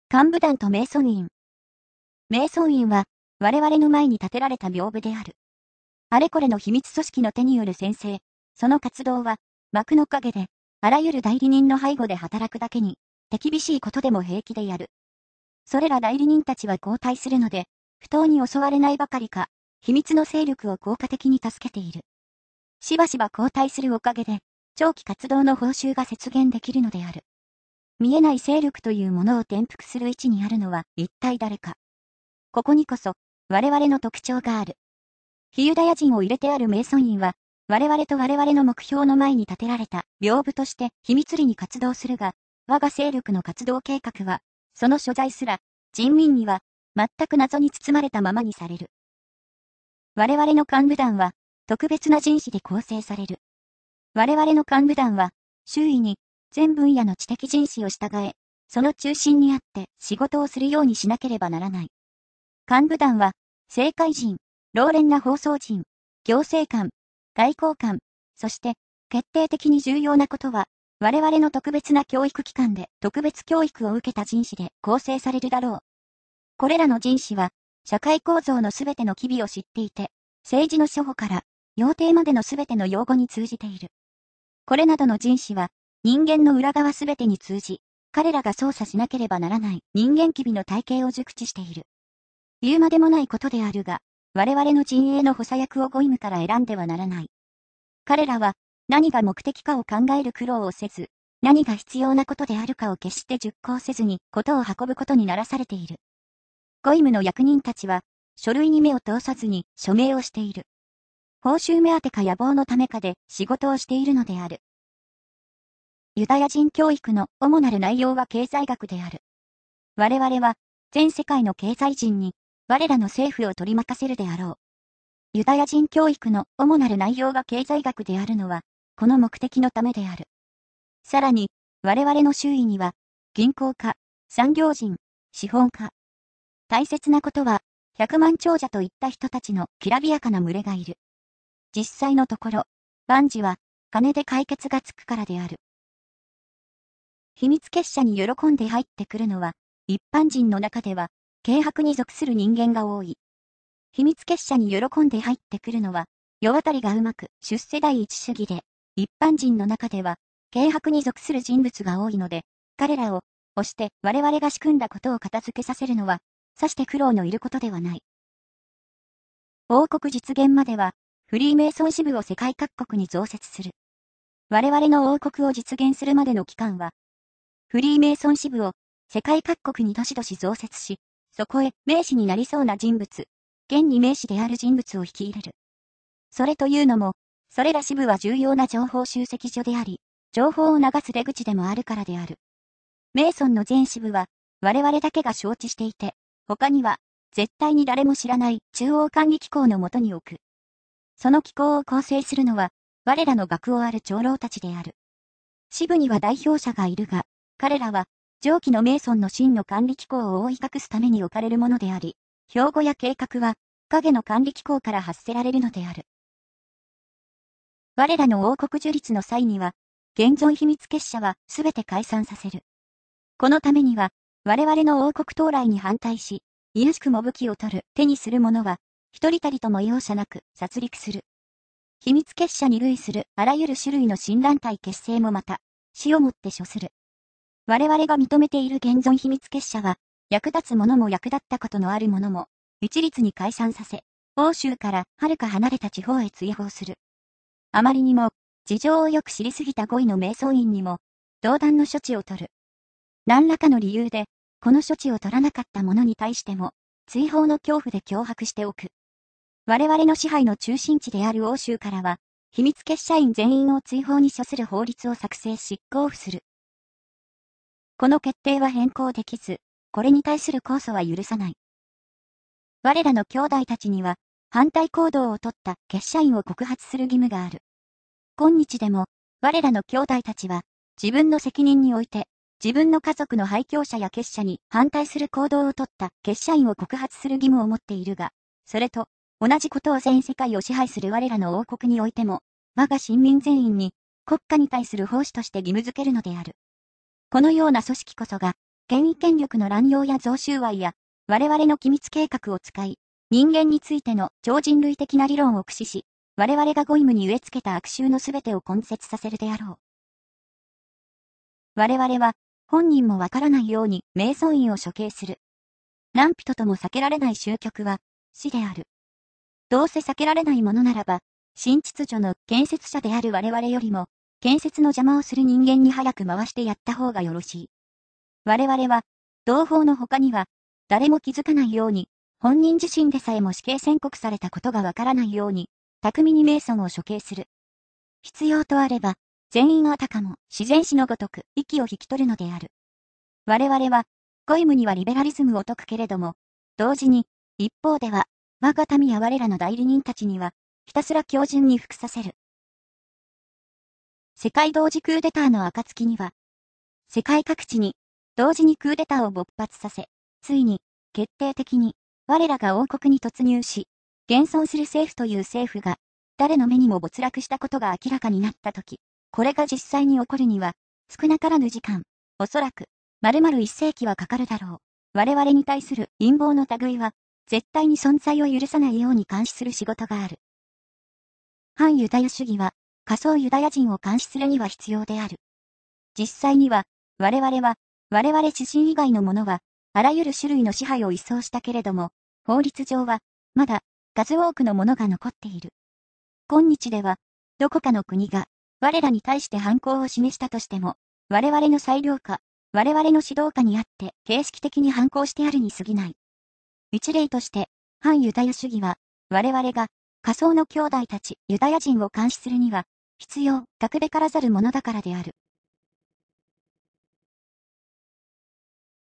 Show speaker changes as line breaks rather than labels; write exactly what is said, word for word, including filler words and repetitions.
幹部団と瞑想院。瞑想院は、我々の前に建てられた屏風である。あれこれの秘密組織の手による宣誓、その活動は、幕の陰で、あらゆる代理人の背後で働くだけに、手厳しいことでも平気でやる。それら代理人たちは交代するので、不当に襲われないばかりか、秘密の勢力を効果的に助けている。しばしば交代するおかげで、長期活動の報酬が節減できるのである。見えない勢力というものを転覆する位置にあるのは一体誰か。ここにこそ、我々の特徴がある。非ユダヤ人を入れてある瞑想院は、我々と我々の目標の前に建てられた屏風として秘密裏に活動するが、我が勢力の活動計画は、その所在すら、人民には、全く謎に包まれたままにされる。我々の幹部団は、特別な人士で構成される。我々の幹部団は、周囲に、全分野の知的人士を従え、その中心にあって仕事をするようにしなければならない。幹部団は、政界人、老練な放送人、行政官、外交官、そして、決定的に重要なことは、我々の特別な教育機関で特別教育を受けた人士で構成されるだろう。これらの人士は、社会構造のすべての機微を知っていて、政治の初歩から、要諦までのすべての用語に通じている。これなどの人士は、人間の裏側すべてに通じ、彼らが操作しなければならない人間機微の体系を熟知している。言うまでもないことであるが、我々の陣営の補佐役をゴイムから選んではならない。彼らは、何が目的かを考える苦労をせず、何が必要なことであるかを決して熟考せずに、ことを運ぶことにならされている。ゴイムの役人たちは、書類に目を通さずに署名をしている。報酬目当てか野望のためかで仕事をしているのである。ユダヤ人教育の主なる内容は経済学である。我々は全世界の経済人に我らの政府を取り任せるであろう。ユダヤ人教育の主なる内容が経済学であるのはこの目的のためである。さらに我々の周囲には銀行家、産業人、資本家。大切なことは百万長者といった人たちのきらびやかな群れがいる。実際のところ、万事は金で解決がつくからである。秘密結社に喜んで入ってくるのは、一般人の中では、軽薄に属する人間が多い。秘密結社に喜んで入ってくるのは、世渡りがうまく出世第一主義で、一般人の中では、軽薄に属する人物が多いので、彼らを、押して我々が仕組んだことを片付けさせるのは、さして苦労のいることではない。王国実現までは、フリーメイソン支部を世界各国に増設する。我々の王国を実現するまでの期間は、フリーメイソン支部を世界各国にどしどし増設し、そこへ名士になりそうな人物、現に名士である人物を引き入れる。それというのも、それら支部は重要な情報集積所であり、情報を流す出口でもあるからである。メイソンの全支部は、我々だけが承知していて、他には、絶対に誰も知らない中央管理機構のもとに置く。その機構を構成するのは、我らの学をある長老たちである。支部には代表者がいるが、彼らは、上記のメイソンの真の管理機構を覆い隠すために置かれるものであり、標語や計画は、影の管理機構から発せられるのである。我らの王国樹立の際には、現存秘密結社はすべて解散させる。このためには、我々の王国到来に反対し、いやしくも武器を取る、手にする者は、一人たりとも容赦なく殺戮する。秘密結社に類するあらゆる種類の新団体結成もまた、死をもって処する。我々が認めている現存秘密結社は、役立つ者も役立ったことのある者も、一律に解散させ、欧州から遥か離れた地方へ追放する。あまりにも、事情をよく知りすぎた語彙の瞑想院にも、同断の処置を取る。何らかの理由で、この処置を取らなかった者に対しても、追放の恐怖で脅迫しておく。我々の支配の中心地である欧州からは、秘密結社員全員を追放に処する法律を作成し、交付する。この決定は変更できず、これに対する控訴は許さない。我らの兄弟たちには、反対行動を取った結社員を告発する義務がある。今日でも、我らの兄弟たちは、自分の責任において、自分の家族の廃墟者や結社に反対する行動を取った結社員を告発する義務を持っているが、それと、同じことを全世界を支配する我らの王国においても、我が臣民全員に国家に対する奉仕として義務づけるのである。このような組織こそが、 権威権力の乱用や贈収賄や、我々の機密計画を使い、人間についての超人類的な理論を駆使し、我々がゴイムに植え付けた悪臭のすべてを根絶させるであろう。我々は、本人もわからないように瞑想院を処刑する。何人とも避けられない終局は、死である。どうせ避けられないものならば、新秩序の建設者である我々よりも、建設の邪魔をする人間に早く回してやった方がよろしい。我々は、同胞の他には、誰も気づかないように、本人自身でさえも死刑宣告されたことがわからないように、巧みにメイソンを処刑する。必要とあれば、全員あたかも自然死のごとく息を引き取るのである。我々は、ゴイムにはリベラリズムを説くけれども、同時に、一方では、我が民や我らの代理人たちには、ひたすら強靭に服させる。世界同時クーデターの暁には、世界各地に、同時にクーデターを勃発させ、ついに、決定的に、我らが王国に突入し、現存する政府という政府が、誰の目にも没落したことが明らかになったとき、これが実際に起こるには、少なからぬ時間、おそらく、丸々一世紀はかかるだろう。我々に対する陰謀の類は、絶対に存在を許さないように監視する仕事がある。反ユダヤ主義は、仮想ユダヤ人を監視するには必要である。実際には、我々は、我々自身以外のものは、あらゆる種類の支配を一掃したけれども、法律上は、まだ、数多くのものが残っている。今日では、どこかの国が、我らに対して反抗を示したとしても、我々の裁量下、我々の指導下にあって、形式的に反抗してあるに過ぎない。一例として、反ユダヤ主義は、我々が、仮想の兄弟たち、ユダヤ人を監視するには、必要、格べからざるものだからである。